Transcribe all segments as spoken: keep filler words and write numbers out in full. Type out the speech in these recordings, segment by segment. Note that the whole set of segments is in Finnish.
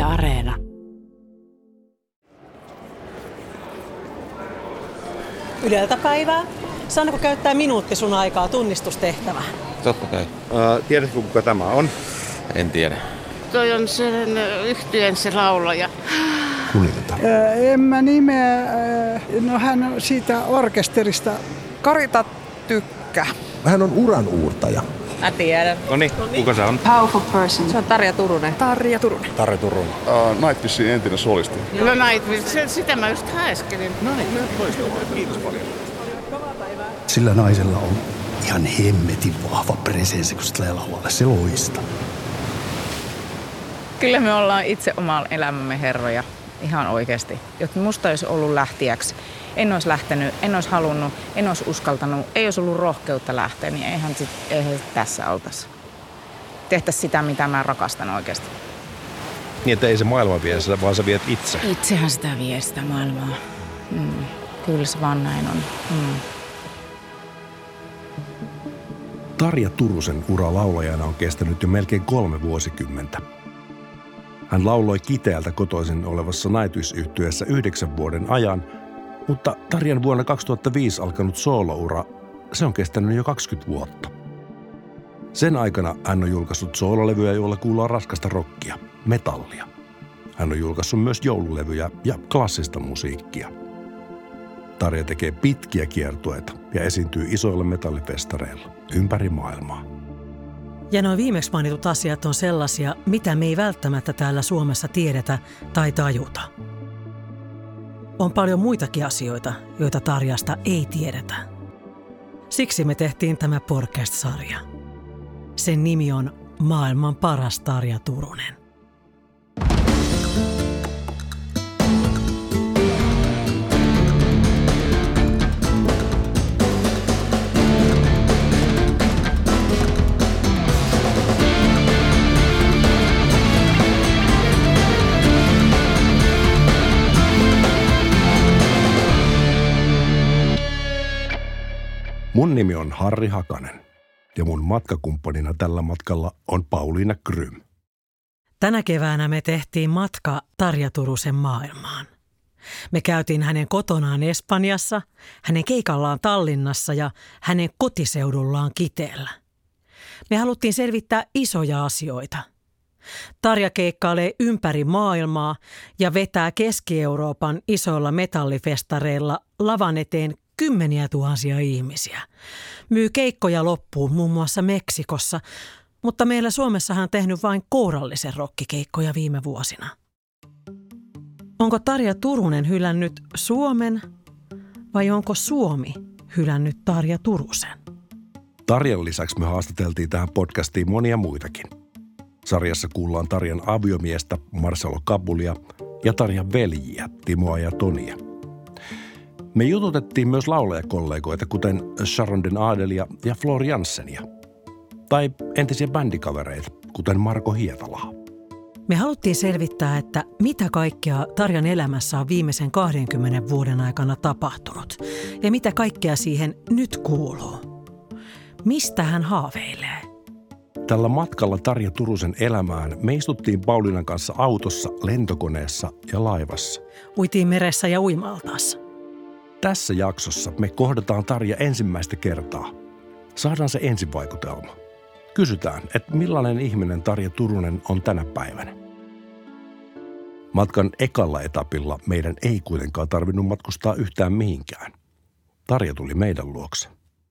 Areena. Yleltä päivää. Saanko käyttää minuutti sun aikaa tunnistustehtävään? Totta kai. Uh, tiedätkö, kuka tämä on? En tiedä. Toi on sen yhtyeen se laulaja. Kunnilta. Öö, en mä nimeä. Öö, no hän on siitä orkesterista. Karita Tykkä. Hän on uran uurtaja. Mä tiedän. Noniin, kuka se on? Powerful person. Se on Tarja Turunen. Tarja Turunen. Tarja Turunen. Uh, Nightwishin entinen solisti. No Nightwish, sitä mä just haeskelin. No niin, kiitos paljon. Sillä naisella on ihan hemmetin vahva presenssi, kun se tulee lavalle. Se loistaa. Kyllä me ollaan itse oman elämämme herroja. Ihan oikeasti. Jotta musta olisi ollut lähtijäksi. En olisi lähtenyt, en olisi halunnut, en olisi uskaltanut, ei olisi ollut rohkeutta lähteä, niin eihän, sit, eihän tässä oltaisi. Tehtäisiin sitä, mitä mä rakastan oikeasti. Niin, että ei se maailma vie sitä, vaan sä viet itse. Itsehän sitä vie sitä maailmaa. Mm. Kyllä se vaan näin on. Mm. Tarja Turusen ura laulajana on kestänyt jo melkein kolme vuosikymmentä. Hän lauloi Kiteeltä kotoisin olevassa Nightwish-yhtyeessä yhdeksän vuoden ajan, mutta Tarjan vuonna kaksituhattaviisi alkanut sooloura, se on kestänyt jo kaksikymmentä vuotta. Sen aikana hän on julkaissut soololevyjä, joilla kuullaan raskasta rockia, metallia. Hän on julkaissut myös joululevyjä ja klassista musiikkia. Tarja tekee pitkiä kiertueita ja esiintyy isoilla metallifestareilla ympäri maailmaa. Ja nuo viimeksi mainitut asiat on sellaisia, mitä me ei välttämättä täällä Suomessa tiedetä tai tajuta. On paljon muitakin asioita, joita Tarjasta ei tiedetä. Siksi me tehtiin tämä podcast-sarja. Sen nimi on Maailman paras Tarja Turunen. Mun nimi on Harri Hakanen ja mun matkakumppanina tällä matkalla on Pauliina Grym. Tänä keväänä me tehtiin matka Tarja Turusen maailmaan. Me käytiin hänen kotonaan Espanjassa, hänen keikallaan Tallinnassa ja hänen kotiseudullaan Kiteellä. Me haluttiin selvittää isoja asioita. Tarja keikkailee ympäri maailmaa ja vetää Keski-Euroopan isoilla metallifestareilla lavan eteen kymmeniä tuhansia ihmisiä. Myy keikkoja loppuun muun muassa Meksikossa, mutta meillä Suomessahan on tehnyt vain kourallisen rokkikeikkoja viime vuosina. Onko Tarja Turunen hylännyt Suomen vai onko Suomi hylännyt Tarja Turusen? Tarjan lisäksi me haastateltiin tähän podcastiin monia muitakin. Sarjassa kuullaan Tarjan aviomiestä Marcelo Kabulia ja Tarjan veljiä Timoa ja Tonia. Me jututettiin myös laulajakollegoita, kuten Sharon den Adelia ja Floor Janssenia. Tai entisiä bändikavereita, kuten Marko Hietalaa. Me haluttiin selvittää, että mitä kaikkea Tarjan elämässä on viimeisen kahdenkymmenen vuoden aikana tapahtunut. Ja mitä kaikkea siihen nyt kuuluu. Mistä hän haaveilee? Tällä matkalla Tarja Turusen elämään me istuttiin Pauliinan kanssa autossa, lentokoneessa ja laivassa. Uitiin meressä ja uimaltaassa. Tässä jaksossa me kohdataan Tarja ensimmäistä kertaa. Saadaan se ensivaikutelma. Kysytään, että millainen ihminen Tarja Turunen on tänä päivänä. Matkan ekalla etapilla meidän ei kuitenkaan tarvinnut matkustaa yhtään mihinkään. Tarja tuli meidän luokse.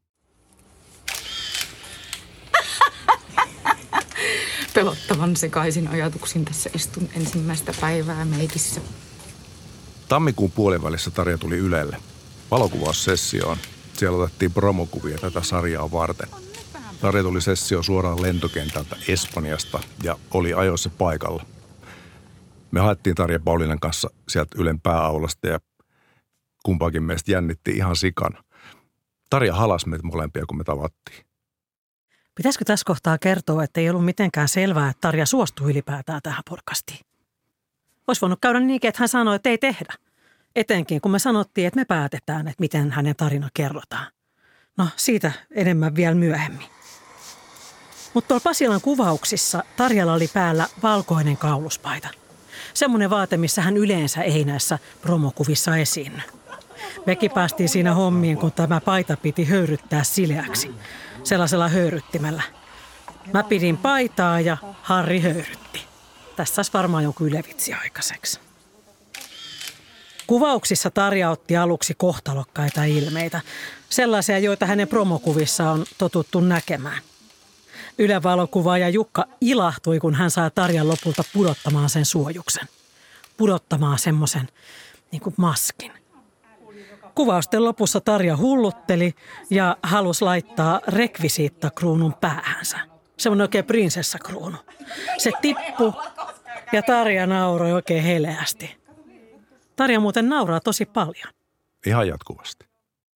Pelottavan sekaisin ajatuksin tässä istun ensimmäistä päivää meikissä. Tammikuun puolivälissä Tarja tuli Ylelle valokuvaussessioon. Siellä otettiin promokuvia tätä sarjaa varten. Tarja tuli sessio suoraan lentokentältä Espanjasta ja oli ajoissa paikalla. Me haettiin Tarja Pauliinan kanssa sieltä Ylen pääaulasta ja kumpaakin meistä jännitti ihan sikana. Tarja halasi meitä molempia, kun me tavattiin. Pitäisikö tässä kohtaa kertoa, että ei ollut mitenkään selvää, että Tarja suostui ylipäätään tähän podcastiin? Olisi voinut käydä niinkin, että hän sanoi, että ei tehdä. Etenkin kun me sanottiin, että me päätetään, että miten hänen tarina kerrotaan. No siitä enemmän vielä myöhemmin. Mutta tuolla Pasilan kuvauksissa Tarjalla oli päällä valkoinen kauluspaita. Semmoinen vaate, missä hän yleensä ei näissä promokuvissa esiinny. Mekin päästiin siinä hommiin, kun tämä paita piti höyryttää sileäksi. Sellaisella höyryttimellä. Mä pidin paitaa ja Harri höyrytti. Tässä saisi varmaan joku ylevitsi aikaiseksi. Kuvauksissa Tarja otti aluksi kohtalokkaita ilmeitä. Sellaisia, joita hänen promokuvissa on totuttu näkemään. Ylen valokuvaaja Jukka ilahtui, kun hän saa Tarjan lopulta pudottamaan sen suojuksen. Pudottamaan semmoisen niin kuin maskin. Kuvausten lopussa Tarja hullutteli ja halusi laittaa rekvisiittakruunun päähänsä. Semmoinen oikein prinsessakruunu. Se tippui ja Tarja nauroi oikein heleästi. Tarja muuten nauraa tosi paljon. Ihan jatkuvasti.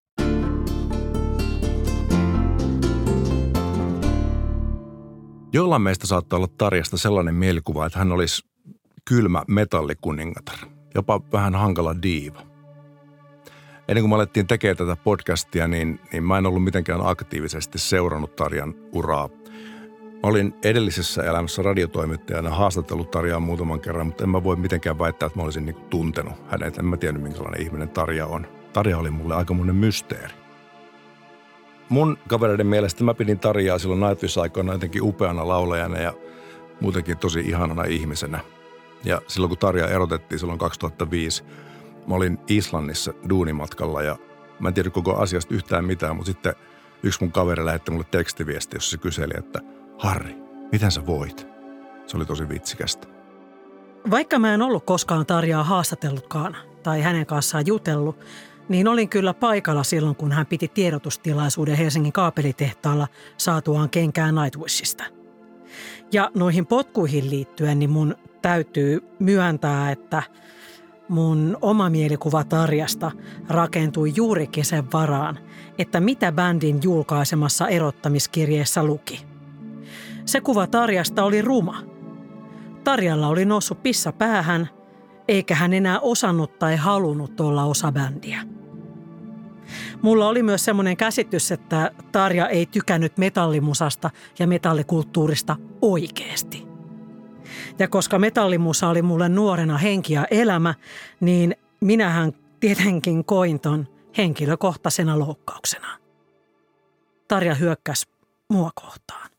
Jollain meistä saattaa olla Tarjasta sellainen mielikuva, että hän olisi kylmä metallikuningatar. Jopa vähän hankala diiva. Ennen kuin me alettiin tekemään tätä podcastia, niin, niin mä en ollut mitenkään aktiivisesti seurannut Tarjan uraa. Mä olin edellisessä elämässä radiotoimittajana haastatellut Tarjaa muutaman kerran, mutta en mä voi mitenkään väittää, että mä olisin niin kuin tuntenut hänet. En mä tiennyt, minkälainen ihminen Tarja on. Tarja oli mulle aikamoinen mysteeri. Mun kavereiden mielestä mä pidin Tarjaa silloin Nightwish-aikoina jotenkin upeana laulajana ja muutenkin tosi ihanana ihmisenä. Ja silloin kun Tarja erotettiin silloin kaksituhattaviisi, mä olin Islannissa duunimatkalla ja mä en tiedä koko asiasta yhtään mitään, mutta sitten yksi mun kaveri lähetti mulle tekstiviesti, jossa se kyseli, että Harri, miten sä voit? Se oli tosi vitsikästä. Vaikka mä en ollut koskaan Tarjaa haastatellutkaan tai hänen kanssaan jutellut, niin olin kyllä paikalla silloin, kun hän piti tiedotustilaisuuden Helsingin kaapelitehtaalla saatuaan kenkään Nightwishista. Ja noihin potkuihin liittyen, niin mun täytyy myöntää, että mun oma mielikuva Tarjasta rakentui juurikin sen varaan, että mitä bändin julkaisemassa erottamiskirjeessä luki. Se kuva Tarjasta oli ruma. Tarjalla oli noussut pissa päähän, eikä hän enää osannut tai halunnut olla osa bändiä. Mulla oli myös semmoinen käsitys, että Tarja ei tykännyt metallimusasta ja metallikulttuurista oikeasti. Ja koska metallimusa oli mulle nuorena henki ja elämä, niin minähän tietenkin koin ton henkilökohtaisena loukkauksena. Tarja hyökkäsi mua kohtaan.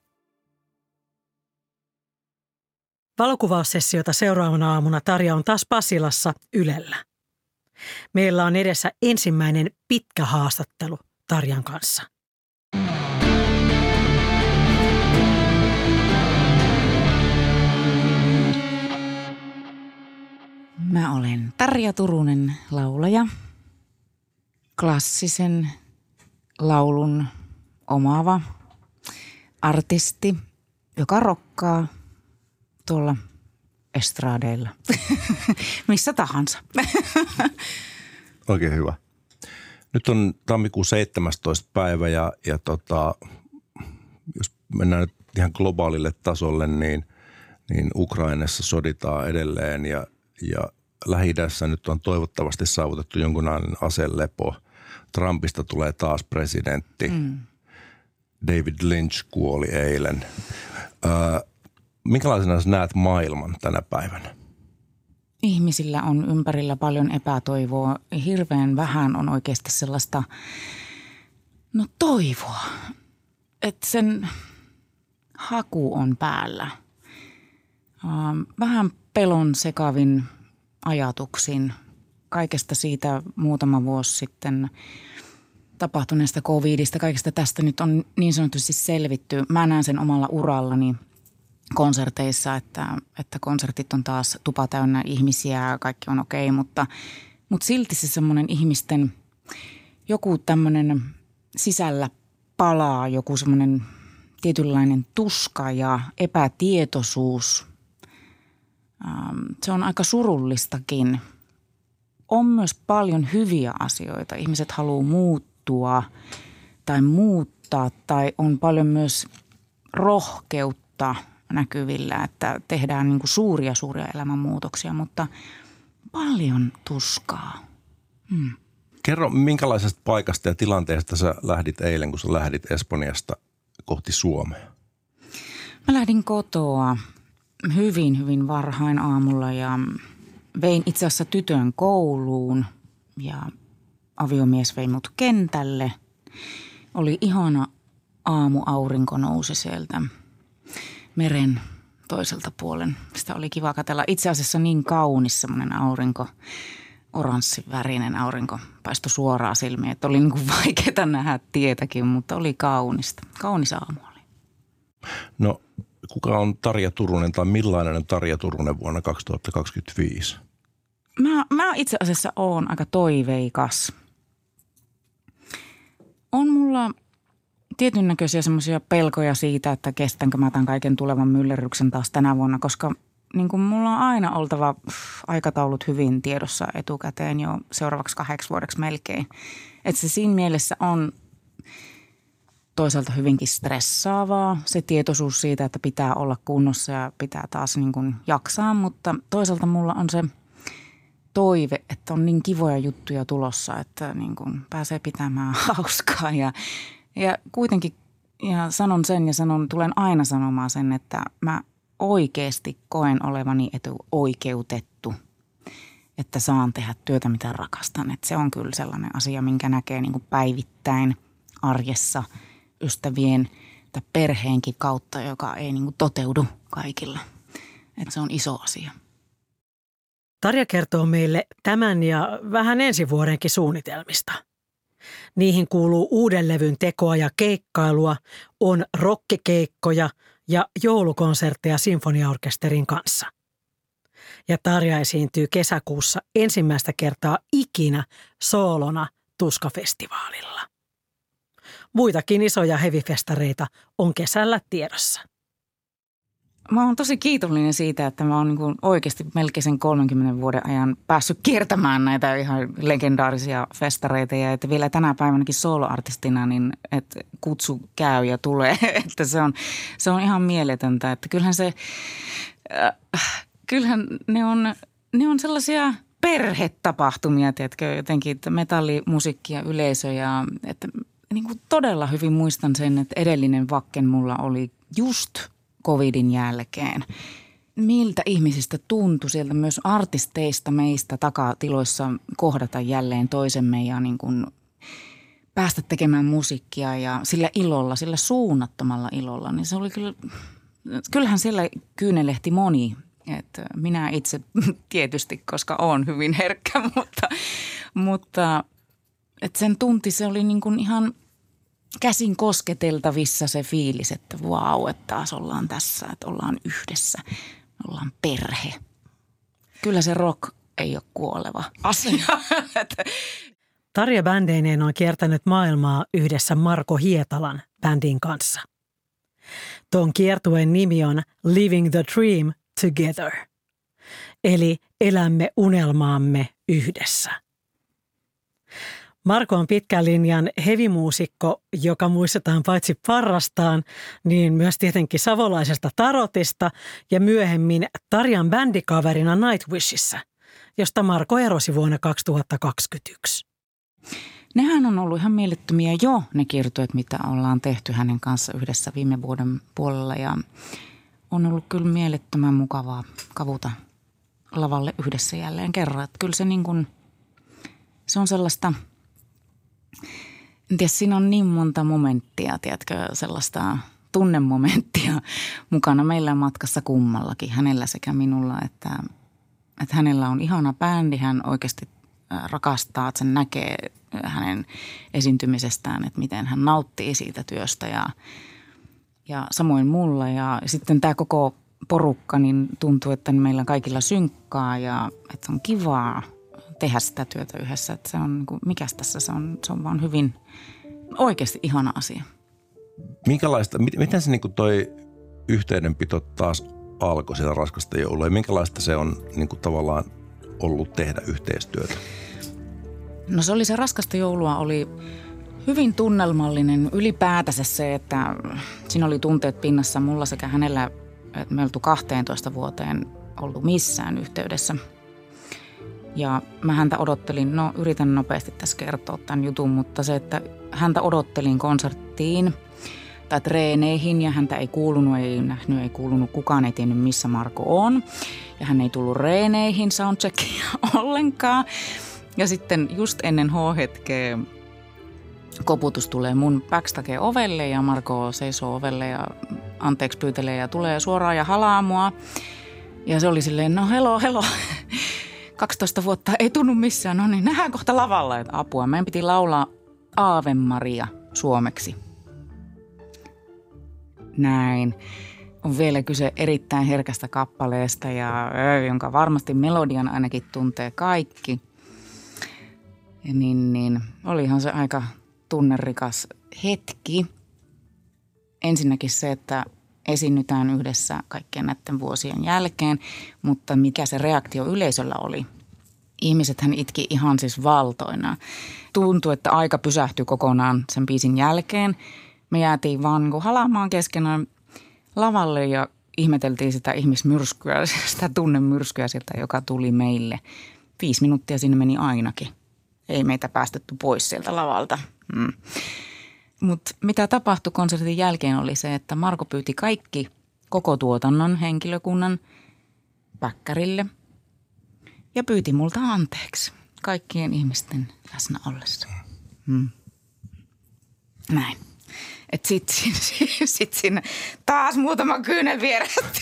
Valokuvaussessiota seuraavana aamuna Tarja on taas Pasilassa Ylellä. Meillä on edessä ensimmäinen pitkä haastattelu Tarjan kanssa. Mä olen Tarja Turunen, laulaja, klassisen laulun omaava artisti, joka rokkaa tuolla estradeilla, missä tahansa. Oikein hyvä. Nyt on tammikuun seitsemästoista päivä ja, ja tota, jos mennään nyt ihan globaalille tasolle, niin, niin Ukrainassa soditaan edelleen ja, ja Lähi-idässä nyt on toivottavasti saavutettu jonkunlainen aselepo. Trumpista tulee taas presidentti. Mm. David Lynch kuoli eilen. Öö, minkälaisena sä näet maailman tänä päivänä? Ihmisillä on ympärillä paljon epätoivoa. Hirveän vähän on oikeasti sellaista, no toivoa, että sen haku on päällä. Vähän pelon sekavin ajatuksin kaikesta siitä muutama vuosi sitten tapahtuneesta covidista. Kaikesta tästä nyt on niin sanotusti selvitty. Mä näen sen omalla urallani konserteissa, että, että konsertit on taas tupa täynnä ihmisiä, kaikki on okei, mutta, mutta silti se semmoinen ihmisten joku tämmöinen sisällä palaa, joku semmoinen tietynlainen tuska ja epätietoisuus. Se on aika surullistakin. On myös paljon hyviä asioita. Ihmiset haluaa muuttua tai muuttaa tai on paljon myös rohkeutta näkyvillä, että tehdään niin kuin suuria, suuria elämänmuutoksia, mutta paljon tuskaa. Hmm. Kerro, minkälaisesta paikasta ja tilanteesta sä lähdit eilen, kun sä lähdit Espanjasta kohti Suomea? Mä lähdin kotoa hyvin, hyvin varhain aamulla ja vein itse asiassa tytön kouluun ja aviomies vei mut kentälle. Oli ihana aamuaurinko nousi sieltä meren toiselta puolen. Sitä oli kiva katsella. Itse asiassa niin kaunis semmoinen aurinko, oranssivärinen aurinko paistoi suoraan silmiin. Että oli niin kuin vaikeaa nähdä tietäkin, mutta oli kaunista. Kaunis aamu oli. No kuka on Tarja Turunen tai millainen on Tarja Turunen vuonna kaksituhattakaksikymmentäviisi? Mä, mä itse asiassa oon aika toiveikas. On mulla tietyn näköisiä semmoisia pelkoja siitä, että kestänkö mä tämän kaiken tulevan myllerryksen taas tänä vuonna, koska niin kuin mulla on aina oltava pff, aikataulut hyvin tiedossa etukäteen jo seuraavaksi kahdeksi vuodeksi melkein. Että se siinä mielessä on toisaalta hyvinkin stressaavaa, se tietoisuus siitä, että pitää olla kunnossa ja pitää taas niin kuin jaksaa, mutta toisaalta mulla on se toive, että on niin kivoja juttuja tulossa, että niin kuin pääsee pitämään hauskaa ja, ja kuitenkin ja sanon sen ja sanon, tulen aina sanomaan sen, että mä oikeasti koen olevani etuoikeutettu, että saan tehdä työtä, mitä rakastan. Että se on kyllä sellainen asia, minkä näkee niin kuin päivittäin arjessa ystävien tai perheenkin kautta, joka ei niin kuin toteudu kaikilla. Että se on iso asia. Tarja kertoo meille tämän ja vähän ensi vuodenkin suunnitelmista. Niihin kuuluu uuden levyn tekoa ja keikkailua, on rokkikeikkoja ja joulukonsertteja sinfoniaorkesterin kanssa. Ja Tarja esiintyy kesäkuussa ensimmäistä kertaa ikinä soolona Tuska-festivaalilla. Muitakin isoja heavy-festareita on kesällä tiedossa. Mä oon tosi kiitollinen siitä, että mä oon niin kuin oikeasti melkein sen kolmenkymmenen vuoden ajan päässyt kiertämään näitä ihan legendaarisia festareita. Ja että vielä tänä päivänäkin soloartistina, niin että kutsu käy ja tulee. Että se on, se on ihan mieletöntä. Että kyllähän se, äh, kyllähän ne on, ne on sellaisia perhetapahtumia, tiedätkö, jotenkin, että metallimusiikki ja yleisö ja että niin kuin todella hyvin muistan sen, että edellinen Vakken mulla oli just covidin jälkeen. Miltä ihmisistä tuntui sieltä myös artisteista meistä takatiloissa kohdata jälleen toisemme ja niin kuin päästä tekemään musiikkia ja sillä ilolla, sillä suunnattomalla ilolla. Niin se oli kyllä, kyllähän siellä kyynelehti moni. Että minä itse tietysti, koska olen hyvin herkkä, mutta, mutta että sen tunti se oli niin kuin ihan käsin kosketeltavissa se fiilis, että vau, että taas ollaan tässä, että ollaan yhdessä, ollaan perhe. Kyllä se rock ei ole kuoleva asia. Tarja bändeineen on kiertänyt maailmaa yhdessä Marko Hietalan bändin kanssa. Tuon kiertueen nimi on Living the Dream Together, eli elämme unelmaamme yhdessä. Marko on pitkän linjan hevimuusikko, joka muistetaan paitsi parrastaan, niin myös tietenkin savolaisesta tarotista ja myöhemmin Tarjan bändikaverina Nightwishissä, josta Marko erosi vuonna kaksituhattakaksikymmentäyksi. Nehän on ollut ihan mielettömiä jo ne kiertueet, mitä ollaan tehty hänen kanssa yhdessä viime vuoden puolella ja on ollut kyllä mielettömän mukavaa kavuta lavalle yhdessä jälleen kerran. Että kyllä se niin kuin, se on sellaista, en tiedä, siinä on niin monta momenttia, tiedätkö, sellaista tunnemomenttia mukana meillä matkassa kummallakin, hänellä sekä minulla, että, että hänellä on ihana bändi, hän oikeasti rakastaa, että sen näkee hänen esiintymisestään, että miten hän nauttii siitä työstä ja, ja samoin mulla ja sitten tämä koko porukka, niin tuntuu, että meillä kaikilla synkkaa ja että on kivaa tehdä sitä työtä yhdessä. Että se on, mikäs tässä se on, se on vaan hyvin oikeasti ihana asia. Minkälaista, miten se niin kuin toi yhteydenpito taas alkoi sitä raskasta joulua ja minkälaista se on niin kuin tavallaan ollut tehdä yhteistyötä? No se oli se raskasta joulua, oli hyvin tunnelmallinen ylipäätänsä se, että siinä oli tunteet pinnassa mulla sekä hänellä, että me oltu kahteentoista vuoteen oltu missään yhteydessä. Ja mä häntä odottelin, no yritän nopeasti tässä kertoa tämän jutun, mutta se, että häntä odottelin konserttiin tai treeneihin ja häntä ei kuulunut, ei nähnyt, ei kuulunut, kukaan ei tiennyt missä Marko on. Ja hän ei tullut reeneihin soundcheckia ollenkaan. Ja sitten just ennen H-hetkeä koputus tulee mun backstage ovelle ja Marko seisoo ovelle ja anteeksi pyytelee ja tulee suoraan ja halaa mua. Ja se oli silleen, no helo, helo. kaksitoista vuotta ei tunnu missään, no niin nähdään kohta lavalla, että apua. Meidän piti laulaa Ave Maria suomeksi. Näin. On vielä kyse erittäin herkästä kappaleesta, ja jonka varmasti melodian ainakin tuntee kaikki. Ja niin, niin olihan se aika tunnerikas hetki. Ensinnäkin se, että esiinnytään yhdessä kaikkien näiden vuosien jälkeen, mutta mikä se reaktio yleisöllä oli? Ihmisethän itki ihan siis valtoina. Tuntui, että aika pysähtyi kokonaan sen biisin jälkeen. Me jäätiin vaan niin kuin halaamaan keskenään lavalle ja ihmeteltiin sitä ihmismyrskyä, sitä tunnemyrskyä sieltä, joka tuli meille. Viisi minuuttia sinne meni ainakin. Ei meitä päästetty pois sieltä lavalta. Mm. Mutta mitä tapahtui konsertin jälkeen oli se, että Marko pyyti kaikki koko tuotannon henkilökunnan päkkärille ja pyyti multa anteeksi kaikkien ihmisten läsnä ollessa. Mm. Näin. Että sit, sit, sit siinä taas muutama kyynel vierähti.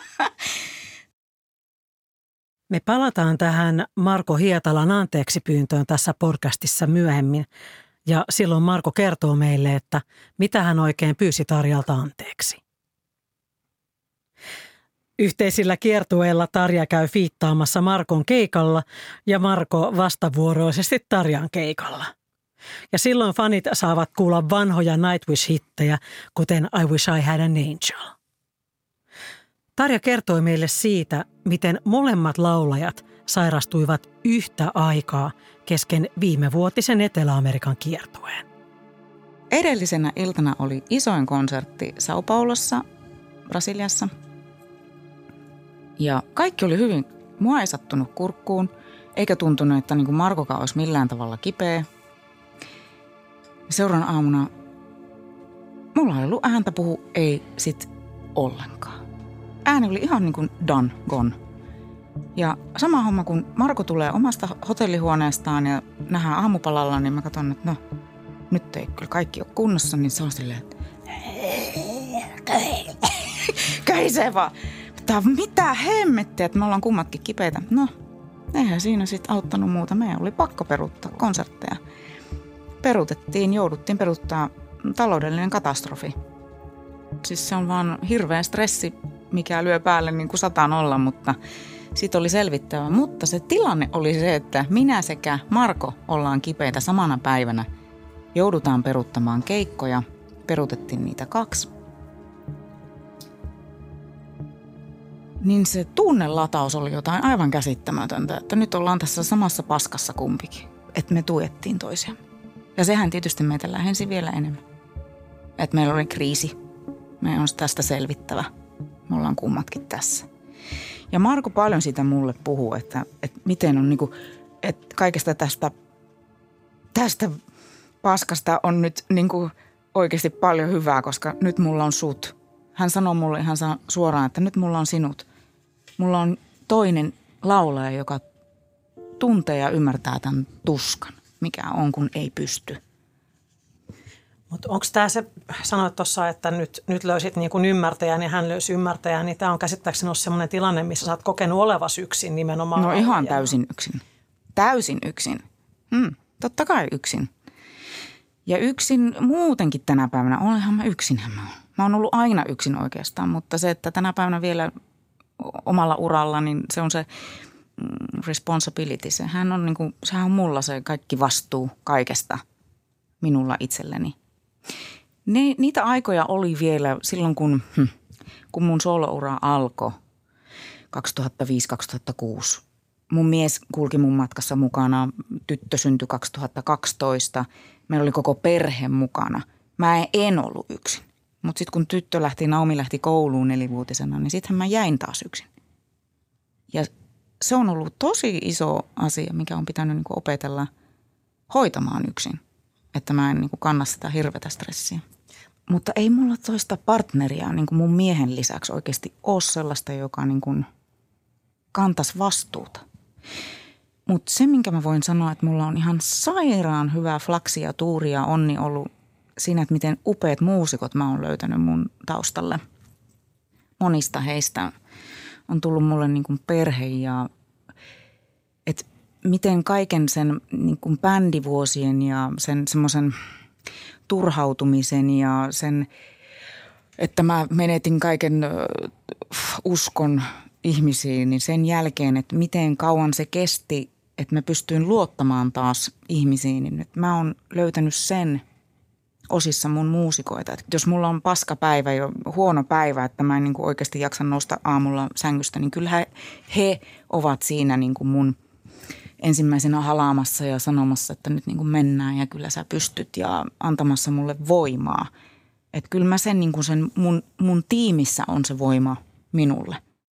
Me palataan tähän Marko Hietalan anteeksi pyyntöön tässä podcastissa myöhemmin. Ja silloin Marko kertoo meille, että mitä hän oikein pyysi Tarjalta anteeksi. Yhteisillä kiertueilla Tarja käy fiittaamassa Markon keikalla ja Marko vastavuoroisesti Tarjan keikalla. Ja silloin fanit saavat kuulla vanhoja Nightwish-hittejä, kuten I Wish I Had an Angel. Tarja kertoi meille siitä, miten molemmat laulajat sairastuivat yhtä aikaa kesken viimevuotisen Etelä-Amerikan kiertueen. Edellisenä iltana oli isoin konsertti Sao Paulossa, Brasiliassa. Ja kaikki oli hyvin, mua ei sattunut kurkkuun, eikä tuntunut, että niin kuin Markokaan olisi millään tavalla kipeä. Seuraan aamuna mulla ei ollut ääntä puhu, ei sit ollenkaan. Ääni oli ihan niin kuin done, gone. Ja sama homma, kun Marko tulee omasta hotellihuoneestaan ja nähdään aamupalalla, niin mä katson, että no, nyt ei kyllä kaikki ole kunnossa, niin se on silleen, että kähisee vaan. Mutta mitä hemmettiä, että me ollaan kummatkin kipeitä. No, eihän siinä sitten auttanut muuta. Meidän oli pakko peruuttaa konsertteja. Peruutettiin, jouduttiin peruuttaa taloudellinen katastrofi. Siis se on vaan hirveä stressi, mikä lyö päälle niin kuin sataan olla, mutta siitä oli selvittävä. Mutta se tilanne oli se, että minä sekä Marko ollaan kipeitä samana päivänä. Joudutaan peruuttamaan keikkoja. Peruutettiin niitä kaksi. Niin se tunnelataus oli jotain aivan käsittämätöntä, että nyt ollaan tässä samassa paskassa kumpikin. Että me tuettiin toisiaan. Ja sehän tietysti meitä lähensi vielä enemmän. Että meillä oli kriisi. Me on tästä selvittävä. Me ollaan kummatkin tässä. Ja Marko paljon siitä mulle puhuu, että, että miten on niinku, että kaikesta tästä, tästä paskasta on nyt niinku oikeasti paljon hyvää, koska nyt mulla on sut. Hän sanoi mulle ihan suoraan, että nyt mulla on sinut. Mulla on toinen laulaja, joka tuntee ja ymmärtää tämän tuskan, mikä on, kun ei pysty. Mutta onko tämä se, sanoit tuossa, että nyt, nyt löysit niin kuin ymmärtäjän ja hän löysi ymmärtäjän, niin tämä on käsittääkseni ollut sellainen tilanne, missä sä oot kokenut olevasi yksin nimenomaan. No ihan ja... täysin yksin. Täysin yksin. Hmm, totta kai yksin. Ja yksin muutenkin tänä päivänä, olenhan mä yksinhän mä oon. Mä oon ollut aina yksin oikeastaan, mutta se, että tänä päivänä vielä omalla uralla, niin se on se responsibility. Sehän on, niin kuin, sehän on mulla se kaikki vastuu kaikesta minulla itselleni. Ne, niitä aikoja oli vielä silloin, kun, hm, kun mun soloura alkoi kaksituhattaviisi kaksituhattakuusi. Mun mies kulki mun matkassa mukana. Tyttö syntyi kaksituhattakaksitoista. Meillä oli koko perhe mukana. Mä en ollut yksin. Mutta sitten kun tyttö lähti, Naomi lähti kouluun nelivuotisena, niin sittenhän mä jäin taas yksin. Ja se on ollut tosi iso asia, mikä on pitänyt niinku opetella hoitamaan yksin. Että mä en niinku kanna sitä hirveätä stressiä. Mutta ei mulla toista partneria niin kuin mun miehen lisäksi oikeasti ole sellaista, joka niin kuin kantaisi vastuuta. Mutta se, minkä mä voin sanoa, että mulla on ihan sairaan hyvää flaksia, tuuri ja onni ollut siinä, että miten upeat muusikot mä oon löytänyt mun taustalle. Monista heistä on tullut mulle niin kuin perhe ja että miten kaiken sen niin kuin bändivuosien ja sen semmoisen turhautumisen ja sen, että mä menetin kaiken uskon ihmisiin, niin sen jälkeen, että miten kauan se kesti, että mä pystyin luottamaan taas ihmisiin, niin nyt mä oon löytänyt sen osissa mun muusikoita. Että jos mulla on paskapäivä ja huono päivä, että mä en niin kuin oikeasti jaksa nousta aamulla sängystä, niin kyllähän he ovat siinä niin kuin mun ensimmäisenä halaamassa ja sanomassa, että nyt niin kuin mennään ja kyllä sä pystyt ja antamassa mulle voimaa. Että kyllä mä sen, niin kuin sen mun, mun tiimissä on se voima minulle.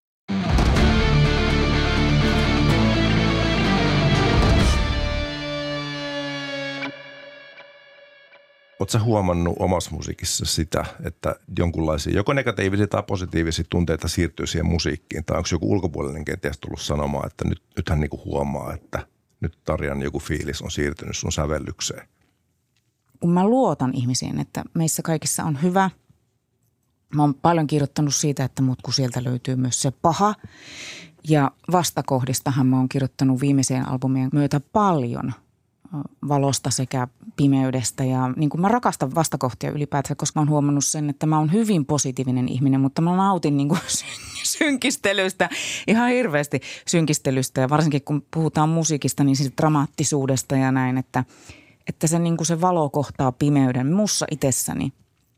Oletko sä huomannut omassa musiikissa sitä, että jonkunlaisia, joko negatiivisia tai positiivisia tunteita siirtyy siihen musiikkiin? Tai onko joku ulkopuolinen kenties tullut sanomaan, että nyt, nythän niinku huomaa, että nyt Tarjan joku fiilis on siirtynyt sun sävellykseen? Kun mä luotan ihmisiin, että meissä kaikissa on hyvä. Mä oon paljon kirjoittanut siitä, että mut kun sieltä löytyy myös se paha. Ja vastakohdistahan mä oon kirjoittanut viimeiseen albumien myötä paljon valosta sekä pimeydestä ja niin kuin mä rakastan vastakohtia ylipäätään, koska mä oon huomannut sen, että mä oon hyvin positiivinen ihminen, mutta mä nautin niin kuin synkistelystä, ihan hirveästi synkistelystä ja varsinkin kun puhutaan musiikista, niin siitä dramaattisuudesta ja näin, että, että se, niin kuin se valo kohtaa pimeyden mussa itsessäni.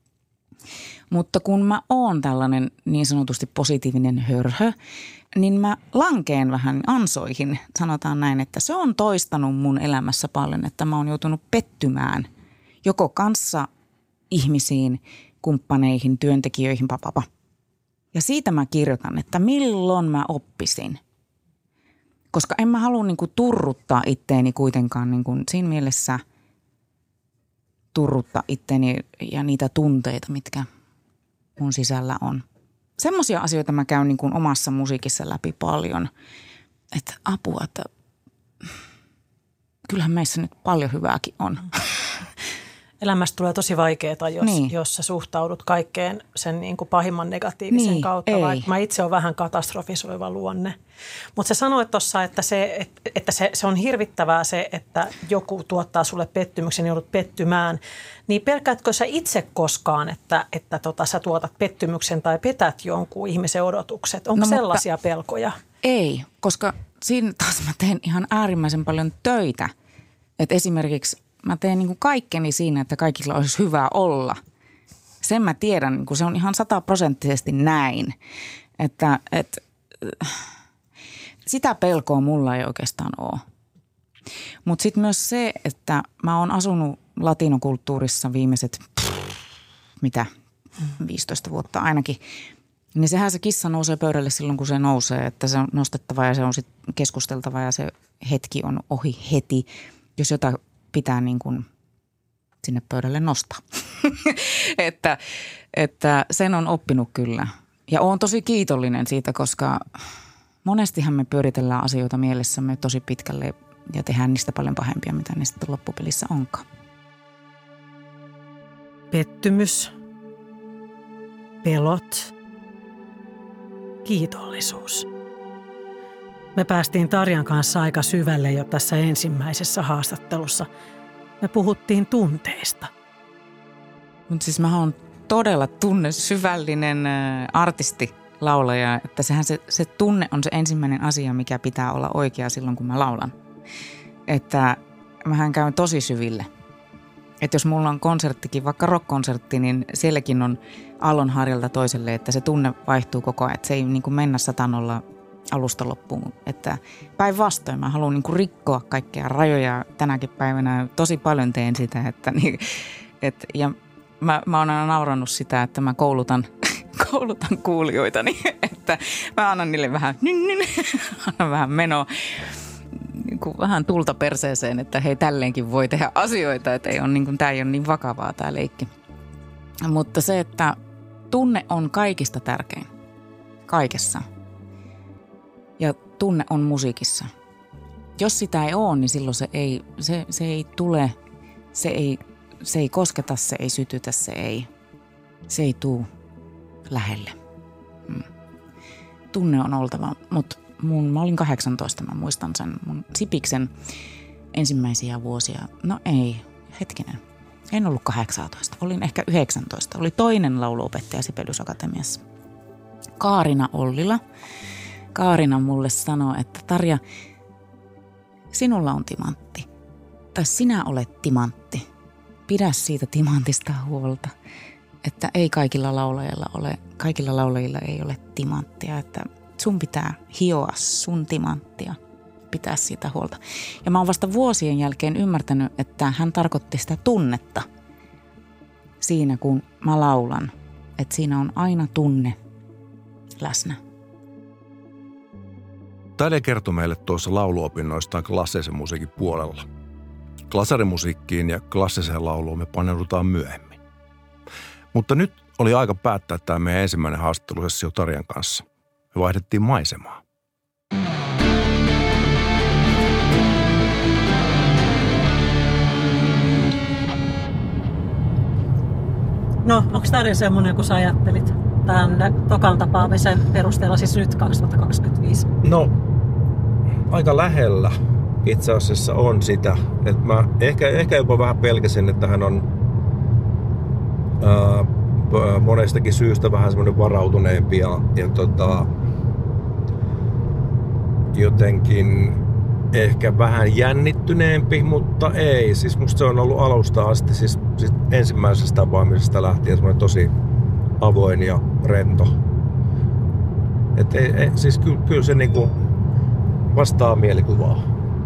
Mutta kun mä oon tällainen niin sanotusti positiivinen hörhö, niin mä lankeen vähän ansoihin, sanotaan näin, että se on toistanut mun elämässä paljon, että mä oon joutunut pettymään joko kanssa ihmisiin, kumppaneihin, työntekijöihin, papapa. Ja siitä mä kirjoitan, että milloin mä oppisin. Koska en mä halua niinku turruttaa itteeni kuitenkaan niinku siinä mielessä turruttaa itteeni ja niitä tunteita, mitkä mun sisällä on. Semmoisia asioita mä käyn niin kuin omassa musiikissa läpi paljon, että apua, että kyllähän meissä nyt paljon hyvääkin on. Elämästä tulee tosi vaikeaa, jos, niin. jos sä suhtaudut kaikkeen sen niin kuin pahimman negatiivisen niin, kautta. ei. Vaikka mä itse olen vähän katastrofisoiva luonne. Mutta sä sanoit tuossa, että, se, että se, se on hirvittävää se, että joku tuottaa sulle pettymyksen ja joudut pettymään. Niin pelkäätkö sä itse koskaan, että, että tota, sä tuotat pettymyksen tai petät jonkun ihmisen odotukset? Onko no, sellaisia pelkoja? Ei, koska siinä taas mä teen ihan äärimmäisen paljon töitä. Että esimerkiksi mä teen niin kuin kaikkeni siinä, että kaikilla olisi hyvä olla. Sen mä tiedän, niin kuin se on ihan sataprosenttisesti näin. Että, että sitä pelkoa mulla ei oikeastaan ole. Mutta sitten myös se, että mä oon asunut latinokulttuurissa viimeiset, pff, mitä, viisitoista vuotta ainakin. Niin sehän se kissa nousee pöydälle silloin, kun se nousee. Että se on nostettava ja se on sitten keskusteltava ja se hetki on ohi heti, jos jotain pitää niin kuin sinne pöydälle nostaa. että, että sen on oppinut kyllä. Ja oon tosi kiitollinen siitä, koska monestihan me pyöritellään asioita mielessämme tosi pitkälle ja tehdään niistä paljon pahempia, mitä ne sitten loppupelissä onkaan. Pettymys, pelot, kiitollisuus. Me päästiin Tarjan kanssa aika syvälle jo tässä ensimmäisessä haastattelussa. Me puhuttiin tunteista. Mutta siis mä oon todella tunnesyvällinen artisti, laulaja, että sehän se, se tunne on se ensimmäinen asia, mikä pitää olla oikea silloin, kun mä laulan. Että mähän käyn tosi syville. Että jos mulla on konserttikin, vaikka rock-konsertti, niin sielläkin on aallonharjalta toiselle, että se tunne vaihtuu koko ajan. Että se ei niin kuin mennä satanolla alusta loppuun. Että päinvastoin mä haluan niin kuin rikkoa kaikkia rajoja tänäkin päivänä. Tosi paljon teen sitä. Että niin, et, ja mä, mä oon aina naurannut sitä, että mä koulutan, koulutan kuulijoitani. Että mä annan niille vähän, annan vähän menoa. Niin kuin vähän tulta perseeseen, että hei tälleenkin voi tehdä asioita, että ei ole, niin kuin, tämä ei ole niin vakavaa tämä leikki. Mutta se, että tunne on kaikista tärkein. Kaikessa. Ja tunne on musiikissa. Jos sitä ei ole, niin silloin se ei, se, se ei tule, se ei, se ei kosketa, se ei sytytä, se ei, se ei tuu lähelle. Hmm. Tunne on oltava, mutta mun, mä olin kahdeksantoista, mä muistan sen mun Sipiksen ensimmäisiä vuosia. No ei, hetkinen, en ollut kahdeksantoista, olin ehkä yhdeksäntoista. Oli toinen lauluopettaja Sibelius-akatemiassa, Kaarina Ollila. Kaarina mulle sanoi, että Tarja, sinulla on timantti. Tai sinä olet timantti. Pidä siitä timantista huolta. Että ei kaikilla laulajilla ole, kaikilla laulajilla ei ole timanttia. Että sun pitää hioa sun timanttia. Pitää siitä huolta. Ja mä oon vasta vuosien jälkeen ymmärtänyt, että hän tarkoitti sitä tunnetta siinä, kun mä laulan. Että siinä on aina tunne läsnä. Taide kertoi meille tuossa lauluopinnoistaan klassisen musiikin puolella. Klassarimusiikkiin ja klassiseen lauluun me paneudutaan myöhemmin. Mutta nyt oli aika päättää tämä meidän ensimmäinen haastattelusessio Tarjan kanssa. Me vaihdettiin maisemaa. No, onko Tarja semmoinen, kun sä ajattelit tämän tokan tapaamisen perusteella, siis nyt kaksituhattakaksikymmentäviisi? No, aika lähellä itse asiassa on sitä. Että mä ehkä, ehkä jopa vähän pelkäsin, että hän on ää, monestakin syystä vähän semmoinen varautuneempi ja, ja tota, jotenkin ehkä vähän jännittyneempi, mutta ei. Siis musta se on ollut alusta asti, siis, siis ensimmäisestä tapaamisesta lähtien semmoinen tosi avoin ja rento. Et ei, ei, siis kyllä, kyllä se niinku vastaa mielikuvaa.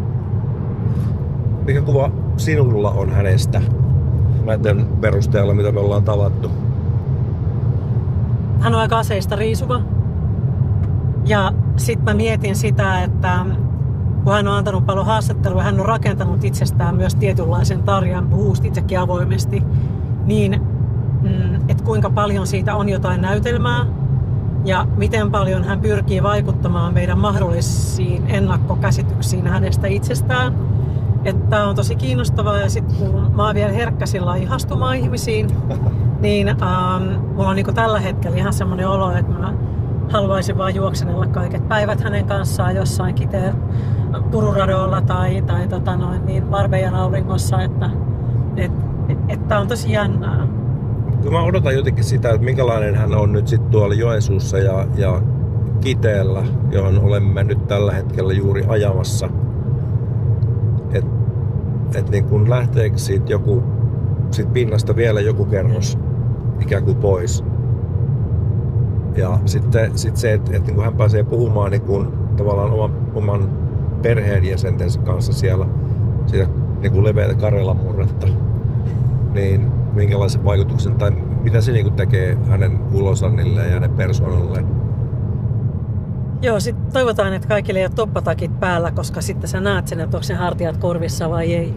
Mikä kuva sinulla on hänestä? Näiden perusteella, mitä me ollaan tavattu. Hän on aika aseista riisuva. Ja sit mä mietin sitä, että kun hän on antanut paljon haastattelua, hän on rakentanut itsestään myös tietynlaisen Tarjan, puhuu itsekin avoimesti, niin että kuinka paljon siitä on jotain näytelmää ja miten paljon hän pyrkii vaikuttamaan meidän mahdollisiin ennakkokäsityksiin hänestä itsestään. Että on tosi kiinnostavaa ja sitten kun mä oon vielä herkkä sillä ihastumaan ihmisiin, niin ähm, mulla on niinku tällä hetkellä ihan semmoinen olo, että mä haluaisin vaan juoksenella kaiket päivät hänen kanssaan jossain kiteen pururadoilla tai, tai tota noin, niin Marbejan auringossa, että et, et, et tää on tosi jännää. Kyllä mä odotan jotenkin sitä, että minkälainen hän on nyt sitten tuolla Joensuussa ja, ja Kiteellä, johon olemme nyt tällä hetkellä juuri ajamassa. Että et niin kun lähteekö siitä joku, siitä pinnasta vielä joku kerros ikään kuin pois. Ja sitten sit se, että et niin hän pääsee puhumaan niin kun tavallaan oman, oman perheenjäsentensä kanssa siellä siitä niin kuin leveätä Karjalan murretta, niin minkälaisen vaikutuksen tai mitä se niin kuin tekee hänen ulosannilleen ja hänen persoonalleen. Joo, sitten toivotaan, että kaikille ei ole toppatakit päällä, koska sitten sä näet sen, että onko sen hartiat korvissa vai ei.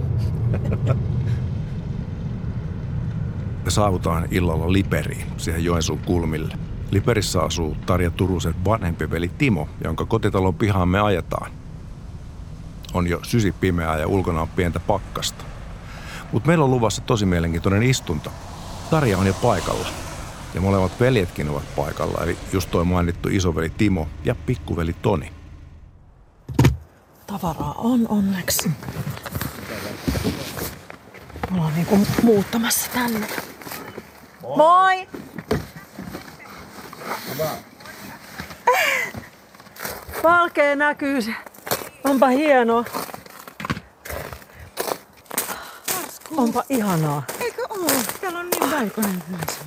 Me saavutaan illalla Liperiin, siihen Joensuun kulmille. Liperissä asuu Tarja Turusen vanhempi veli Timo, jonka kotitalon pihaan me ajetaan. On jo sysi pimeää ja ulkona on pientä pakkasta. Mutta meillä on luvassa tosi mielenkiintoinen istunto. Tarja on jo paikalla. Ja molemmat veljetkin ovat paikalla, eli just toi mainittu isoveli Timo ja pikkuveli Toni. Tavaraa on onneksi. Me ollaan niinku muuttamassa tänne. Moi! Moi. Hyvä. Valkea näkyy se. Onpa hienoa. Onpa ihanaa. Eikö oo? Täällä on niin valkoinen hyvänsä.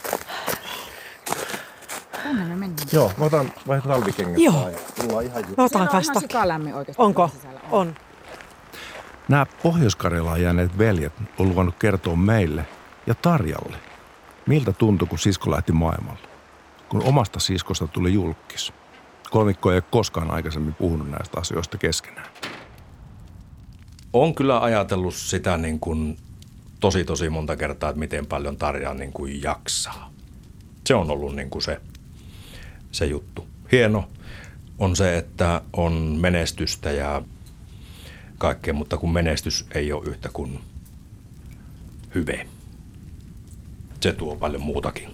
Tänne me mennään. Joo, mä otan vaihdan talvikengät. Joo. Ja tullaan ihan juttu. Mä otan kanssa. Siellä on ihan sikalämmin oikeasti. Onko? On. Nämä Pohjois-Karjalaan jääneet veljet on luvannut kertoa meille ja Tarjalle, miltä tuntui, kun sisko lähti maailmalle. Kun omasta siskosta tuli julkkis. Kolmikko ei ole koskaan aikaisemmin puhunut näistä asioista keskenään. Olen kyllä ajatellut sitä niin kuin tosi tosi monta kertaa, että miten paljon Tarja niin kuin jaksaa. Se on ollut niin kuin se, se juttu. Hieno on se, että on menestystä ja kaikkea, mutta kun menestys ei ole yhtä kuin hyve. Se tuo paljon muutakin.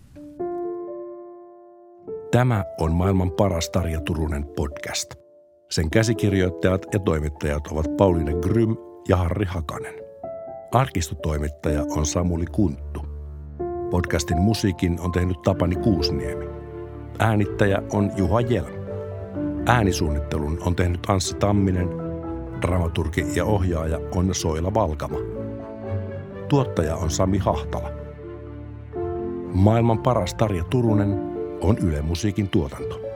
Tämä on maailman paras Tarja Turunen podcast. Sen käsikirjoittajat ja toimittajat ovat Pauliine Grym ja Harri Hakanen. Arkistotoimittaja on Samuli Kunttu. Podcastin musiikin on tehnyt Tapani Kuusniemi. Äänittäjä on Juha Jelm. Äänisuunnittelun on tehnyt Anssi Tamminen. Dramaturgi ja ohjaaja on Soila Valkama. Tuottaja on Sami Hahtala. Maailman paras Tarja Turunen on Yle Musiikin tuotanto.